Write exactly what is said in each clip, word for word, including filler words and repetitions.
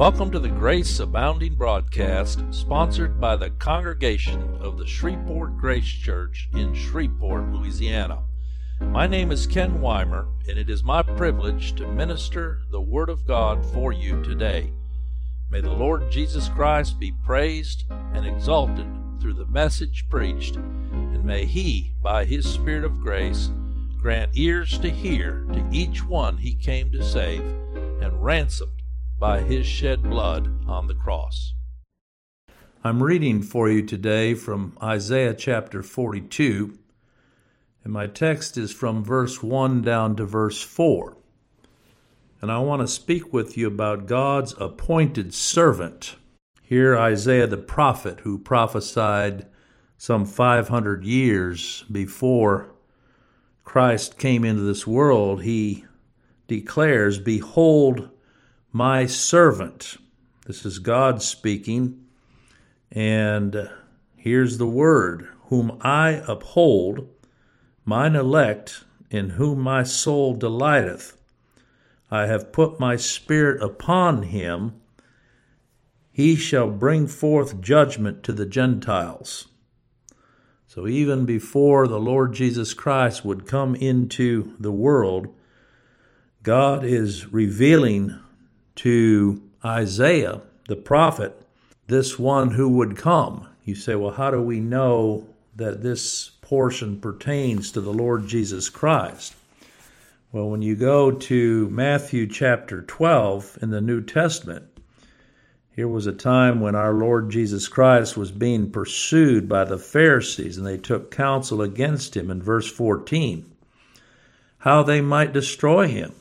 Welcome to the Grace Abounding broadcast, sponsored by the congregation of the Shreveport Grace Church in Shreveport, Louisiana. My name is Ken Weimer, and it is my privilege to minister the Word of God for you today. May the Lord Jesus Christ be praised and exalted through the message preached, and may He, by His Spirit of grace, grant ears to hear to each one He came to save, and ransomed by His shed blood on the cross. I'm reading for you today from Isaiah chapter forty-two, and my text is from verse one down to verse four. And I want to speak with you about God's appointed servant. Here Isaiah the prophet, who prophesied some five hundred years before Christ came into this world, he declares, "Behold, my servant." This is God speaking, and here's the word: "Whom I uphold, mine elect, in whom my soul delighteth. I have put my spirit upon him. He shall bring forth judgment to the Gentiles." So even before the Lord Jesus Christ would come into the world, God is revealing to Isaiah, the prophet, this one who would come. You say, well, how do we know that this portion pertains to the Lord Jesus Christ? Well, when you go to Matthew chapter twelve in the New Testament, here was a time when our Lord Jesus Christ was being pursued by the Pharisees, and they took counsel against him in verse fourteen, how they might destroy him.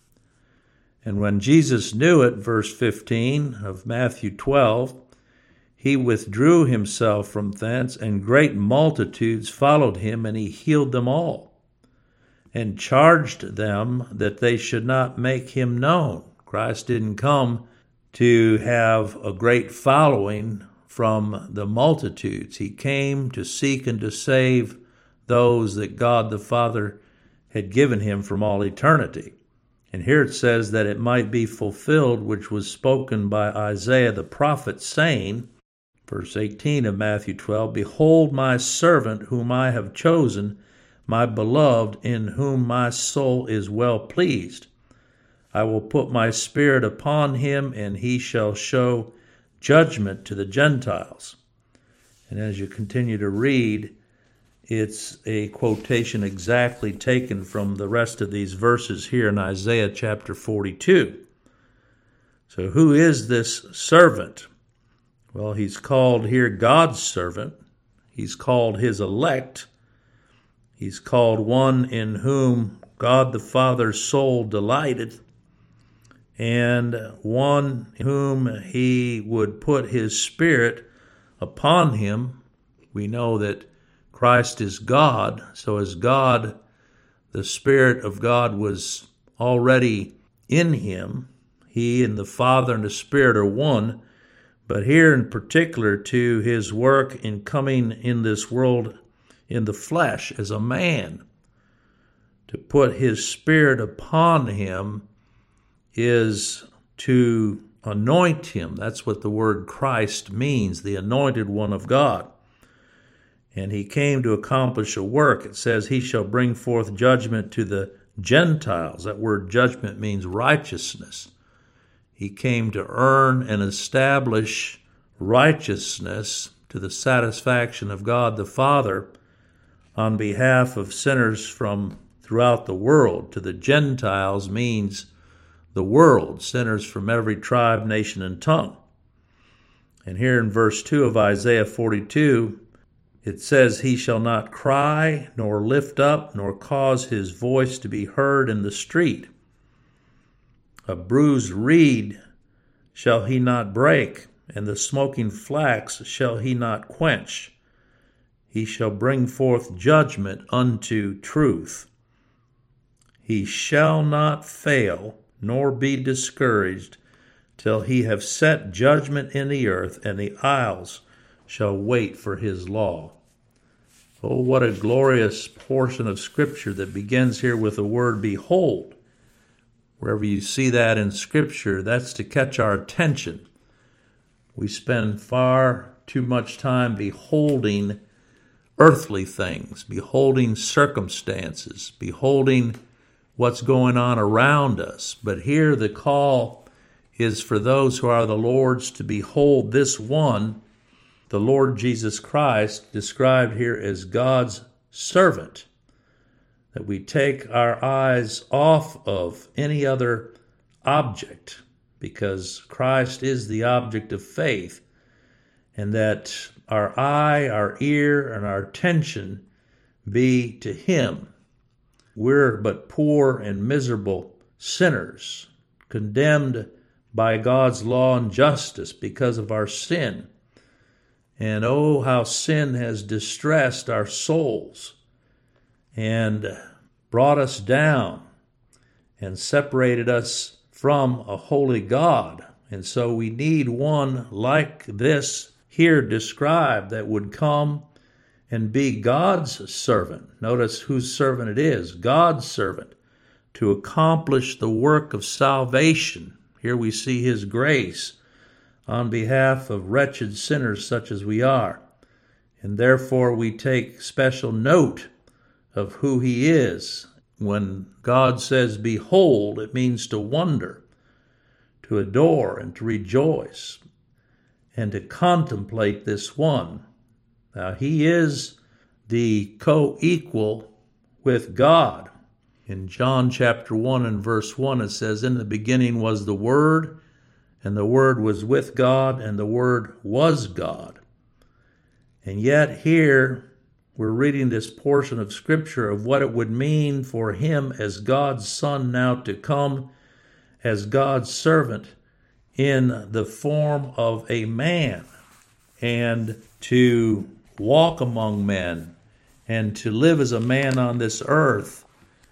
And when Jesus knew it, verse fifteen of Matthew twelve, he withdrew himself from thence, and great multitudes followed him, and he healed them all, and charged them that they should not make him known. Christ didn't come to have a great following from the multitudes. He came to seek and to save those that God the Father had given him from all eternity. And here it says that it might be fulfilled which was spoken by Isaiah the prophet, saying, verse eighteen of Matthew twelve, "Behold my servant whom I have chosen, my beloved, in whom my soul is well pleased. I will put my spirit upon him, and he shall show judgment to the Gentiles." And as you continue to read, it's a quotation exactly taken from the rest of these verses here in Isaiah chapter forty-two. So who is this servant? Well, he's called here God's servant. He's called his elect. He's called one in whom God the Father's soul delighted, and one whom he would put his spirit upon him. We know that Christ is God, so as God, the Spirit of God was already in him. He and the Father and the Spirit are one, but here in particular to his work in coming in this world in the flesh as a man, to put his Spirit upon him is to anoint him. That's what the word Christ means, the anointed one of God. And he came to accomplish a work. It says he shall bring forth judgment to the Gentiles. That word judgment means righteousness. He came to earn and establish righteousness to the satisfaction of God the Father on behalf of sinners from throughout the world. To the Gentiles means the world, sinners from every tribe, nation, and tongue. And here in verse two of Isaiah forty-two, it says, "He shall not cry, nor lift up, nor cause his voice to be heard in the street. A bruised reed shall he not break, and the smoking flax shall he not quench. He shall bring forth judgment unto truth. He shall not fail, nor be discouraged, till he have set judgment in the earth, and the isles shall wait for his law." Oh, what a glorious portion of Scripture that begins here with the word "behold," Wherever you see that in Scripture, that's to catch our attention. We spend far too much time beholding earthly things, beholding circumstances, beholding what's going on around us. But here the call is for those who are the Lord's to behold this one, the Lord Jesus Christ, described here as God's servant, that we take our eyes off of any other object, because Christ is the object of faith, and that our eye, our ear, and our attention be to Him. We're but poor and miserable sinners, condemned by God's law and justice because of our sin. And oh, how sin has distressed our souls and brought us down and separated us from a holy God. And so we need one like this here described that would come and be God's servant. Notice whose servant it is, God's servant, to accomplish the work of salvation. Here we see His grace on behalf of wretched sinners such as we are. And therefore we take special note of who He is. When God says, behold, it means to wonder, to adore, and to rejoice, and to contemplate this one. Now, He is the co-equal with God. In John chapter one and verse one, it says, in the beginning was the Word, and the Word was with God, and the Word was God. And yet here we're reading this portion of Scripture of what it would mean for Him as God's Son now to come as God's servant in the form of a man, and to walk among men, and to live as a man on this earth,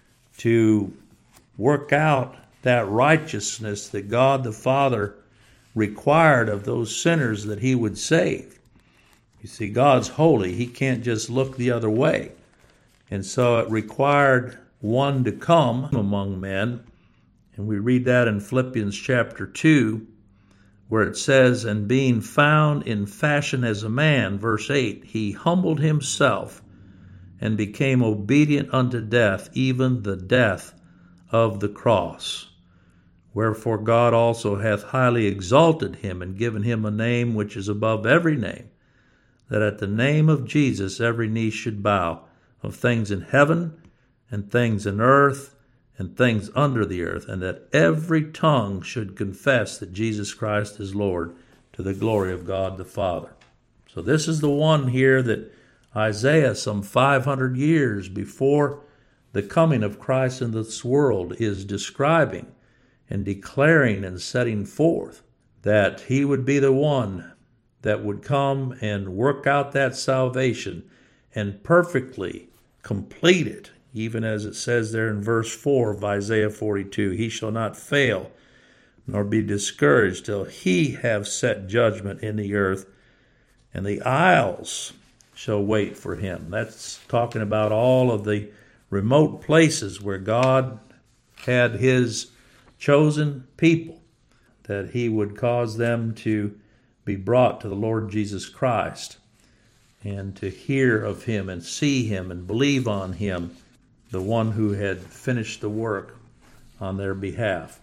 to work out that righteousness that God the Father required of those sinners that He would save. You see, God's holy. He can't just look the other way. And so it required one to come among men. And we read that in Philippians chapter two, where it says, and being found in fashion as a man, verse eight, He humbled Himself and became obedient unto death, even the death of the cross. Wherefore God also hath highly exalted Him, and given Him a name which is above every name, that at the name of Jesus every knee should bow, of things in heaven, and things in earth, and things under the earth, and that every tongue should confess that Jesus Christ is Lord, to the glory of God the Father. So this is the one here that Isaiah, some five hundred years before the coming of Christ in this world, is describing and declaring and setting forth that He would be the one that would come and work out that salvation and perfectly complete it, even as it says there in verse four of Isaiah forty-two, He shall not fail, nor be discouraged, till He have set judgment in the earth, and the isles shall wait for Him. That's talking about all of the remote places where God had His chosen people, that He would cause them to be brought to the Lord Jesus Christ, and to hear of Him and see Him and believe on Him, the one who had finished the work on their behalf.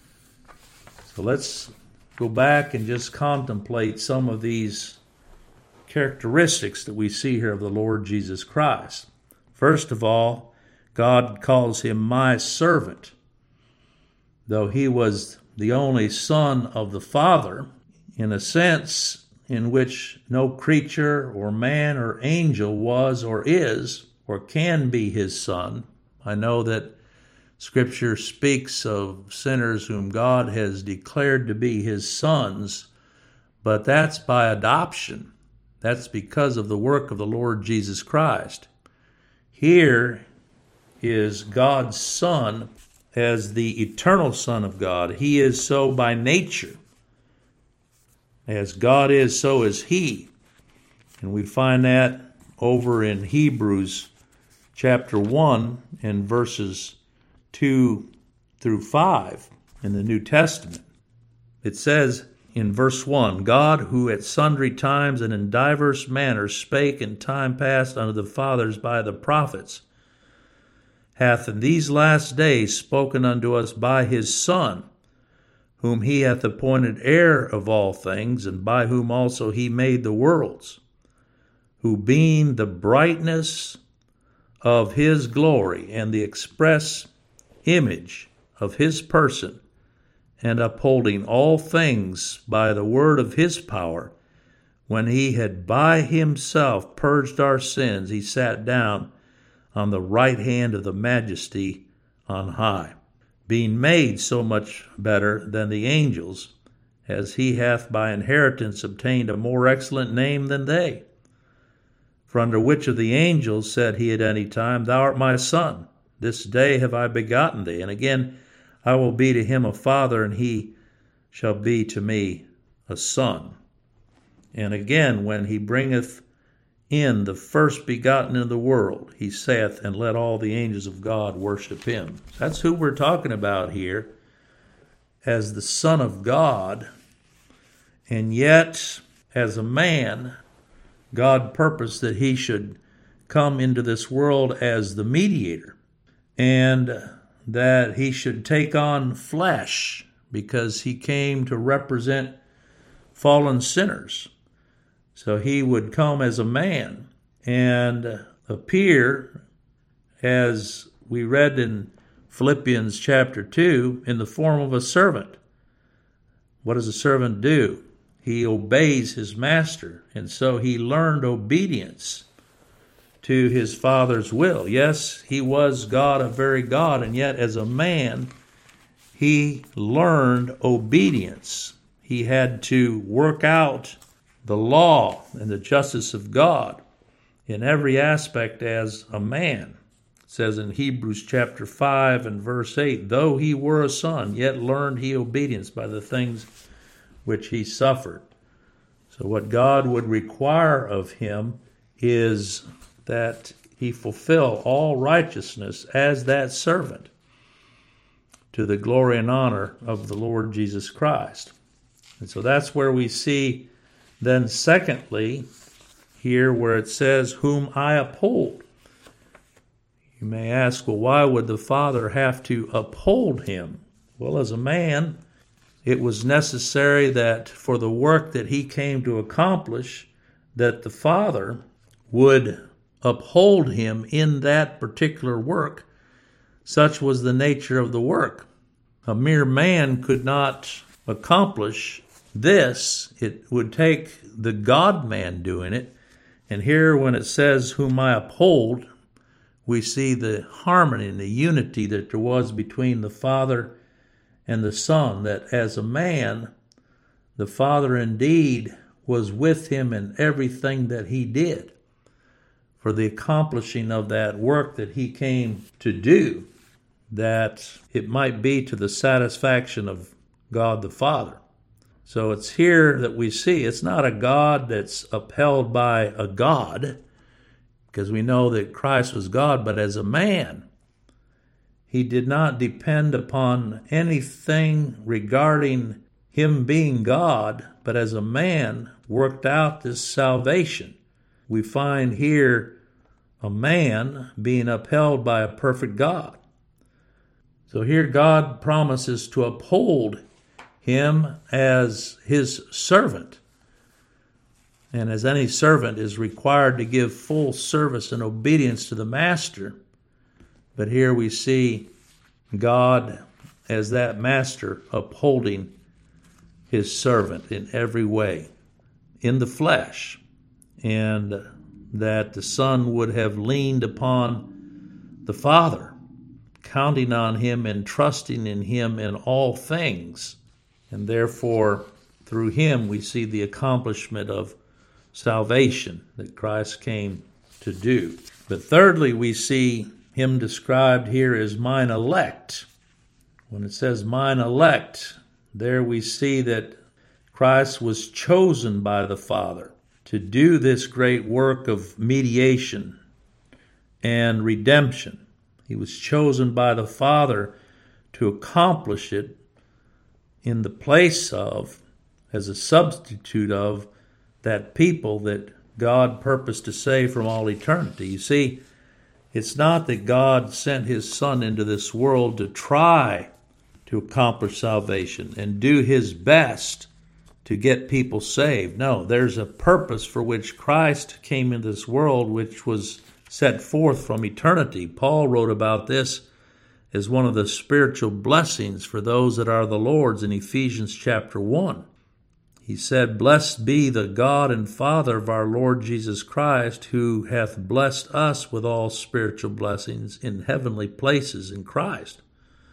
So let's go back and just contemplate some of these characteristics that we see here of the Lord Jesus Christ. First of all, God calls Him my servant. Though He was the only Son of the Father, in a sense in which no creature or man or angel was or is or can be His son. I know that Scripture speaks of sinners whom God has declared to be His sons, but that's by adoption. That's because of the work of the Lord Jesus Christ. Here is God's Son as the eternal Son of God. He is so by nature. As God is, so is He. And we find that over in Hebrews chapter one and verses two through five in the New Testament. It says in verse one, God, who at sundry times and in divers manners spake in time past unto the fathers by the prophets, hath in these last days spoken unto us by his Son, whom he hath appointed heir of all things, and by whom also he made the worlds, who being the brightness of his glory and the express image of his person, and upholding all things by the word of his power, when he had by himself purged our sins, he sat down on the right hand of the majesty on high, being made so much better than the angels, as he hath by inheritance obtained a more excellent name than they. For under which of the angels said he at any time, Thou art my Son, this day have I begotten thee? And again, I will be to him a father, and he shall be to me a son. And again, when he bringeth in the first begotten in the world, he saith, And let all the angels of God worship him. That's who we're talking about here as the Son of God. And yet, as a man, God purposed that he should come into this world as the mediator, and that he should take on flesh, because he came to represent fallen sinners. So he would come as a man and appear, as we read in Philippians chapter two, in the form of a servant. What does a servant do? He obeys his master, and so he learned obedience to his Father's will. Yes, he was God, a very God, and yet as a man, he learned obedience. He had to work out the law and the justice of God in every aspect as a man. It says in Hebrews chapter five and verse eight, Though he were a son, yet learned he obedience by the things which he suffered. So what God would require of him is that he fulfill all righteousness as that servant, to the glory and honor of the Lord Jesus Christ. And so that's where we see then secondly here where it says, whom I uphold. You may ask, well, why would the Father have to uphold him? Well, as a man, it was necessary that for the work that he came to accomplish, that the Father would uphold him in that particular work. Such was the nature of the work. A mere man could not accomplish this. It would take the God-man doing it. And here when it says, whom I uphold, we see the harmony and the unity that there was between the Father and the Son, that as a man, the Father indeed was with him in everything that he did for the accomplishing of that work that he came to do, that it might be to the satisfaction of God the Father. So it's here that we see it's not a God that's upheld by a God, because we know that Christ was God, but as a man, he did not depend upon anything regarding him being God, but as a man worked out this salvation. We find here a man being upheld by a perfect God. So here God promises to uphold him as his servant. And as any servant is required to give full service and obedience to the master, but here we see God as that master upholding his servant in every way, in the flesh, and that the Son would have leaned upon the Father, counting on him and trusting in him in all things. And therefore, through him, we see the accomplishment of salvation that Christ came to do. But thirdly, we see him described here as mine elect. When it says mine elect, there we see that Christ was chosen by the Father to do this great work of mediation and redemption. He was chosen by the Father to accomplish it in the place of, as a substitute of, that people that God purposed to save from all eternity. You see, it's not that God sent his Son into this world to try to accomplish salvation and do his best to get people saved. No, there's a purpose for which Christ came into this world, which was set forth from eternity. Paul wrote about this as one of the spiritual blessings for those that are the Lord's in Ephesians chapter one. He said, "Blessed be the God and Father of our Lord Jesus Christ, who hath blessed us with all spiritual blessings in heavenly places in Christ."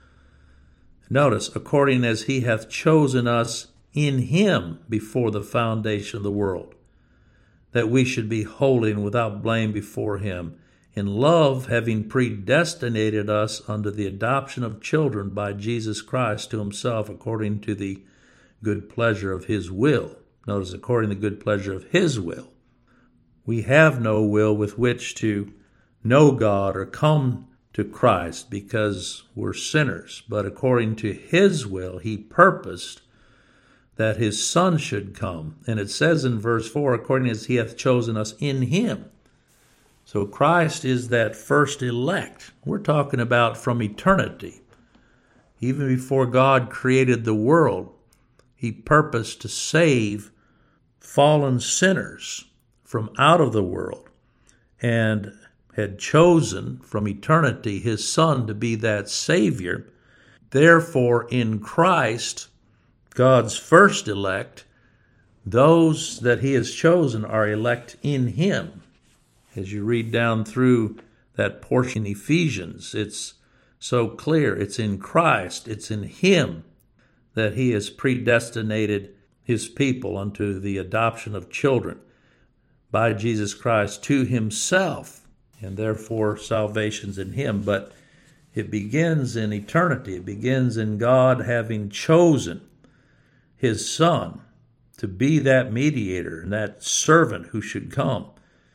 Notice, according as he hath chosen us in him before the foundation of the world, that we should be holy and without blame before him, in love having predestinated us unto the adoption of children by Jesus Christ to himself, according to the good pleasure of his will. Notice, according to the good pleasure of his will. We have no will with which to know God or come to Christ because we're sinners, but according to his will, he purposed that his Son should come. And it says in verse four, according as he hath chosen us in him. So Christ is that first elect. We're talking about from eternity. Even before God created the world, he purposed to save fallen sinners from out of the world and had chosen from eternity his Son to be that Savior. Therefore, in Christ, God's first elect, those that he has chosen are elect in him. As you read down through that portion in Ephesians, it's so clear. It's in Christ, it's in him that he has predestinated his people unto the adoption of children by Jesus Christ to himself, and therefore salvation's in him. But it begins in eternity. It begins in God having chosen his Son to be that mediator and that servant who should come,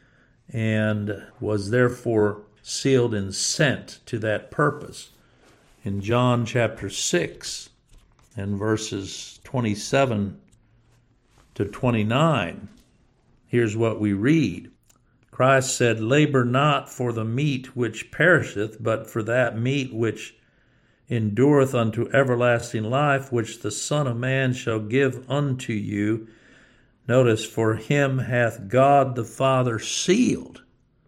and was therefore sealed and sent to that purpose. In John chapter six and verses twenty-seven to twenty-nine, here's what we read. Christ said, "Labor not for the meat which perisheth, but for that meat which endureth unto everlasting life, which the Son of Man shall give unto you." Notice, "For him hath God the Father sealed."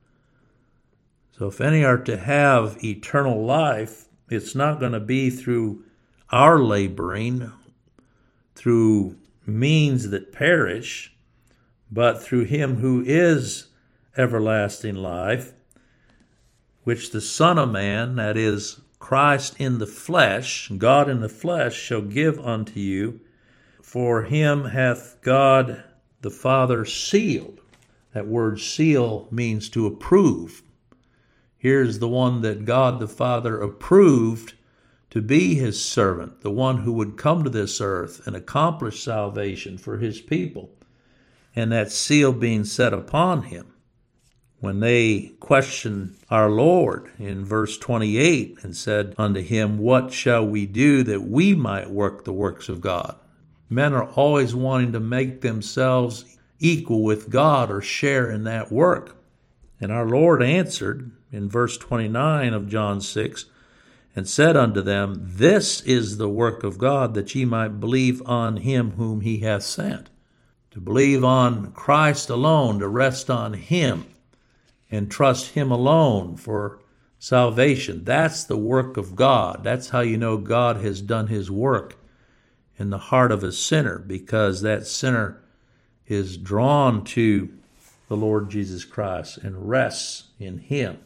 So if any are to have eternal life, it's not going to be through our laboring, through means that perish, but through him who is everlasting life, which the Son of Man, that is, Christ in the flesh, God in the flesh, shall give unto you. For him hath God the Father sealed. That word seal means to approve. Here's the one that God the Father approved to be his servant, the one who would come to this earth and accomplish salvation for his people, and that seal being set upon him. When they questioned our Lord in verse twenty-eight and said unto him, "What shall we do that we might work the works of God?" Men are always wanting to make themselves equal with God or share in that work. And our Lord answered in verse twenty-nine of John six, and said unto them, "This is the work of God, that ye might believe on him whom he hath sent." To believe on Christ alone, to rest on him, and trust him alone for salvation. That's the work of God. That's how you know God has done his work in the heart of a sinner, because that sinner is drawn to the Lord Jesus Christ and rests in him.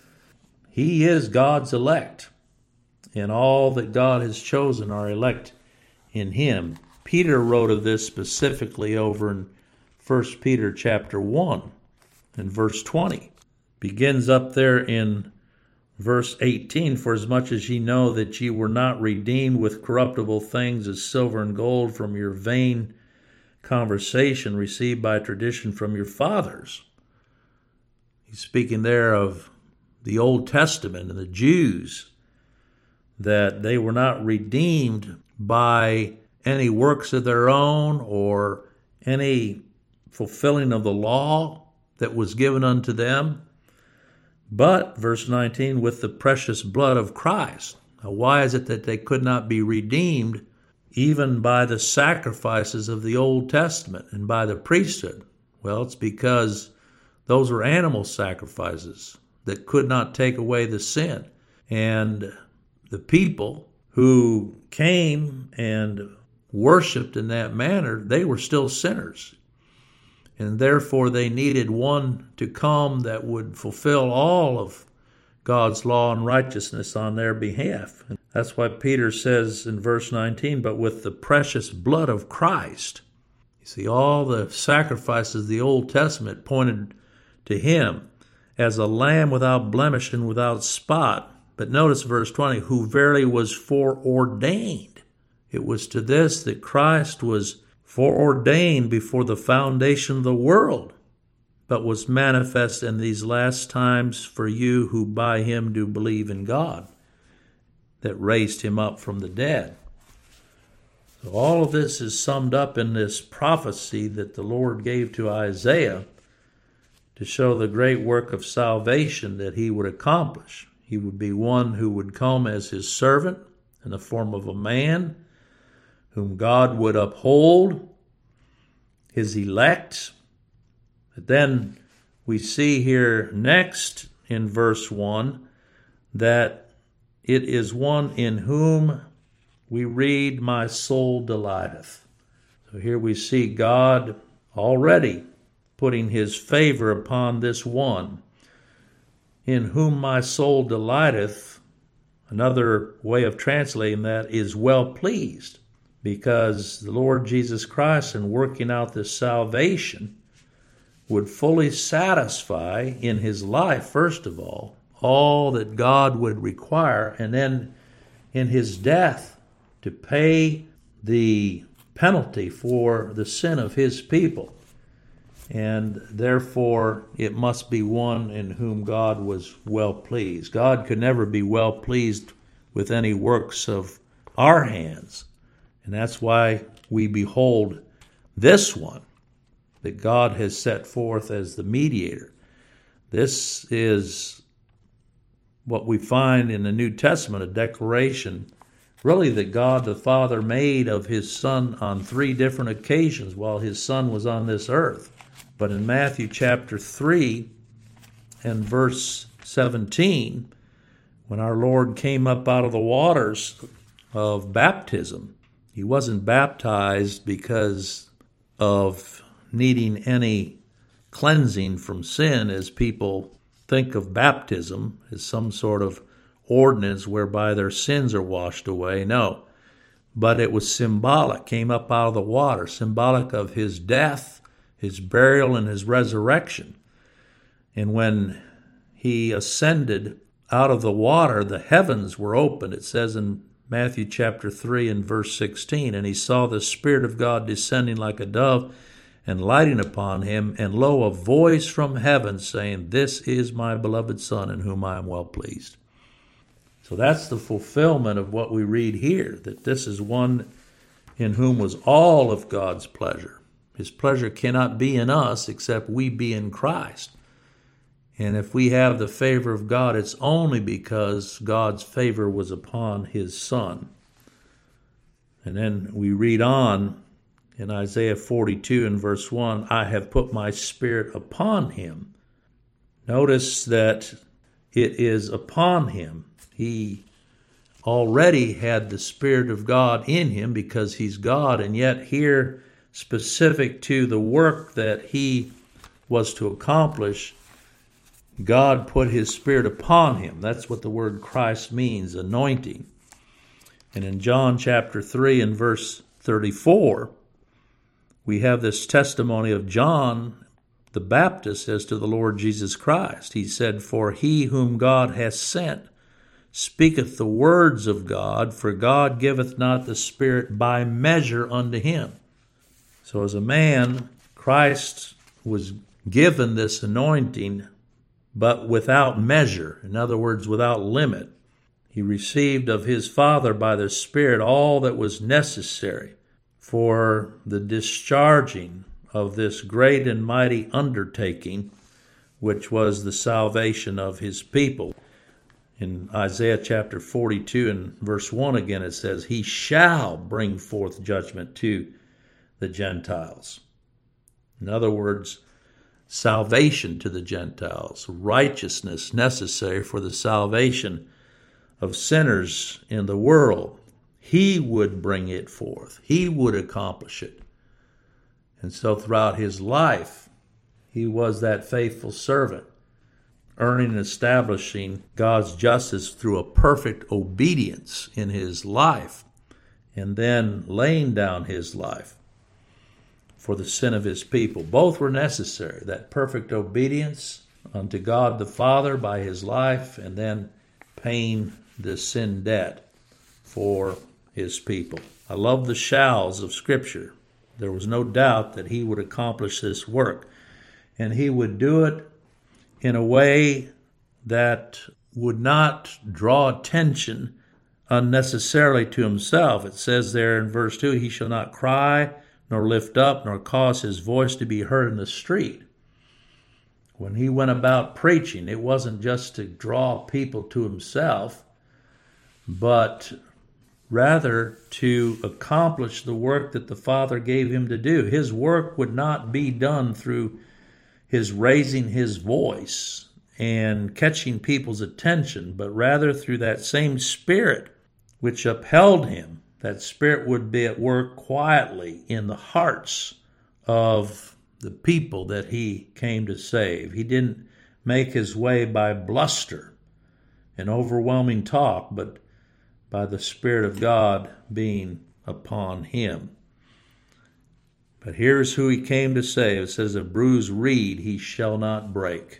He is God's elect, and all that God has chosen are elect in him. Peter wrote of this specifically over in First Peter chapter one and verse twenty. Begins up there in verse eighteen, "For as much as ye know that ye were not redeemed with corruptible things as silver and gold from your vain conversation received by tradition from your fathers." He's speaking there of the Old Testament and the Jews that they were not redeemed by any works of their own or any fulfilling of the law that was given unto them, but, verse nineteen, with the precious blood of Christ. Now, why is it that they could not be redeemed even by the sacrifices of the Old Testament and by the priesthood? Well, it's because those were animal sacrifices that could not take away the sin. And the people who came and worshiped in that manner, they were still sinners. And therefore they needed one to come that would fulfill all of God's law and righteousness on their behalf. And that's why Peter says in verse nineteen, but with the precious blood of Christ. You see, all the sacrifices of the Old Testament pointed to him as a lamb without blemish and without spot. But notice verse twenty, who verily was foreordained. It was to this that Christ was foreordained before the foundation of the world, but was manifest in these last times for you who by him do believe in God, that raised him up from the dead. So all of this is summed up in this prophecy that the Lord gave to Isaiah to show the great work of salvation that he would accomplish. He would be one who would come as his servant in the form of a man, whom God would uphold, his elect. But then we see here next in verse one that it is one in whom we read, my soul delighteth. So here we see God already putting his favor upon this one, in whom my soul delighteth. Another way of translating that is well pleased, because the Lord Jesus Christ, in working out this salvation, would fully satisfy in his life, first of all, all that God would require, and then in his death to pay the penalty for the sin of his people. And therefore, it must be one in whom God was well pleased. God could never be well pleased with any works of our hands. And that's why we behold this one that God has set forth as the mediator. This is what we find in the New Testament, a declaration really that God the Father made of his Son on three different occasions while his Son was on this earth. But in Matthew chapter three and verse seventeen, when our Lord came up out of the waters of baptism, he wasn't baptized because of needing any cleansing from sin, as people think of baptism as some sort of ordinance whereby their sins are washed away. No, but it was symbolic, came up out of the water, symbolic of his death, his burial, and his resurrection. And when he ascended out of the water, the heavens were opened. It says in Matthew chapter three and verse sixteen, and he saw the Spirit of God descending like a dove and lighting upon him, and lo, a voice from heaven saying, this is my beloved Son, in whom I am well pleased. So that's the fulfillment of what we read here, that this is one in whom was all of God's pleasure. His pleasure cannot be in us except we be in Christ. And if we have the favor of God, it's only because God's favor was upon his Son. And then we read on in Isaiah forty-two and verse one, I have put my Spirit upon him. Notice that it is upon him. He already had the Spirit of God in him because he's God, and yet here, specific to the work that he was to accomplish, God put his Spirit upon him. That's what the word Christ means, anointing. And in John chapter three and verse thirty-four, we have this testimony of John the Baptist as to the Lord Jesus Christ. He said, for he whom God hath sent speaketh the words of God, for God giveth not the Spirit by measure unto him. So as a man, Christ was given this anointing, but without measure. In other words, without limit. He received of his Father by the Spirit all that was necessary for the discharging of this great and mighty undertaking, which was the salvation of his people. In Isaiah chapter forty-two and verse one again, it says, He shall bring forth judgment to the Gentiles. In other words, salvation to the Gentiles, righteousness necessary for the salvation of sinners in the world. He would bring it forth. He would accomplish it. And so throughout his life, he was that faithful servant, earning and establishing God's justice through a perfect obedience in his life, and then laying down his life for the sin of his people. Both were necessary, that perfect obedience unto God the Father by his life, and then paying the sin debt for his people. I love the shalls of Scripture. There was no doubt that he would accomplish this work, and he would do it in a way that would not draw attention unnecessarily to himself. It says there in verse two, He shall not cry, nor lift up, nor cause his voice to be heard in the street. When he went about preaching, it wasn't just to draw people to himself, but rather to accomplish the work that the Father gave him to do. His work would not be done through his raising his voice and catching people's attention, but rather through that same Spirit which upheld him. That Spirit would be at work quietly in the hearts of the people that he came to save. He didn't make his way by bluster and overwhelming talk, but by the Spirit of God being upon him. But here's who he came to save. It says, A bruised reed he shall not break.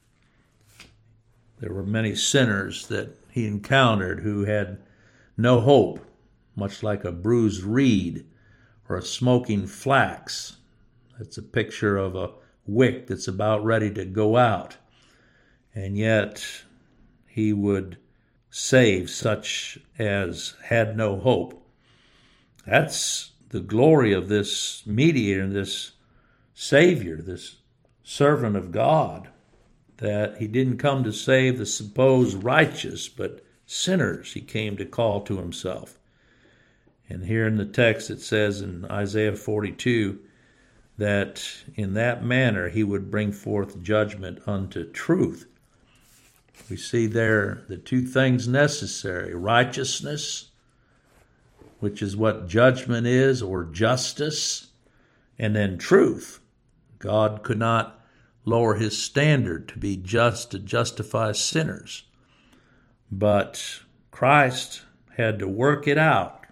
There were many sinners that he encountered who had no hope, much like a bruised reed or a smoking flax. That's a picture of a wick that's about ready to go out. And yet he would save such as had no hope. That's the glory of this mediator, this Savior, this servant of God, that he didn't come to save the supposed righteous, but sinners he came to call to himself. And here in the text it says in Isaiah forty-two that in that manner he would bring forth judgment unto truth. We see there the two things necessary, righteousness, which is what judgment is, or justice, and then truth. God could not lower his standard to be just to justify sinners, but Christ had to work it out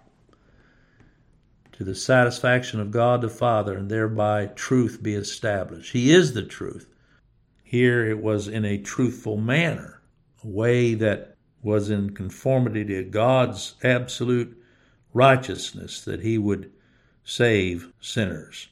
to the satisfaction of God the Father, and thereby truth be established. He is the truth. Here it was in a truthful manner, a way that was in conformity to God's absolute righteousness, that he would save sinners.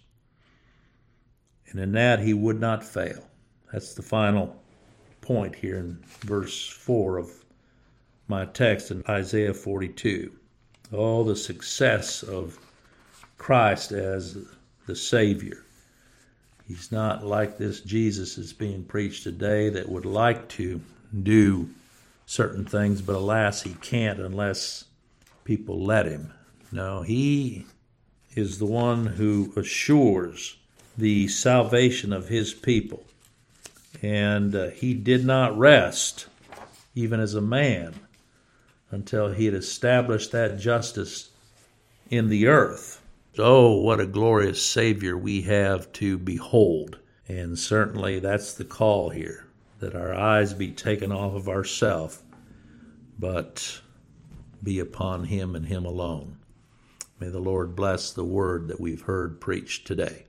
And in that he would not fail. That's the final point here in verse four of my text in Isaiah forty-two. Oh, the success of Christ as the Savior. He's not like this Jesus is being preached today that would like to do certain things, but alas, he can't unless people let him. No, he is the one who assures the salvation of his people. And uh, he did not rest, even as a man, until he had established that justice in the earth. Oh, what a glorious Savior we have to behold. And certainly that's the call here, that our eyes be taken off of ourselves, but be upon him and him alone. May the Lord bless the word that we've heard preached today.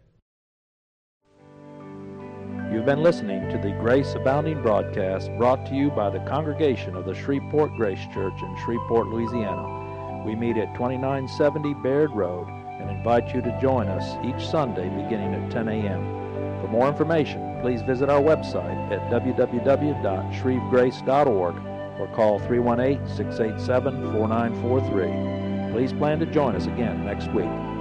You've been listening to the Grace Abounding broadcast brought to you by the congregation of the Shreveport Grace Church in Shreveport, Louisiana. We meet at twenty-nine seventy Baird Road and invite you to join us each Sunday beginning at ten a.m. For more information, please visit our website at w w w dot shreve grace dot org or call three one eight, six eight seven, four nine four three. Please plan to join us again next week.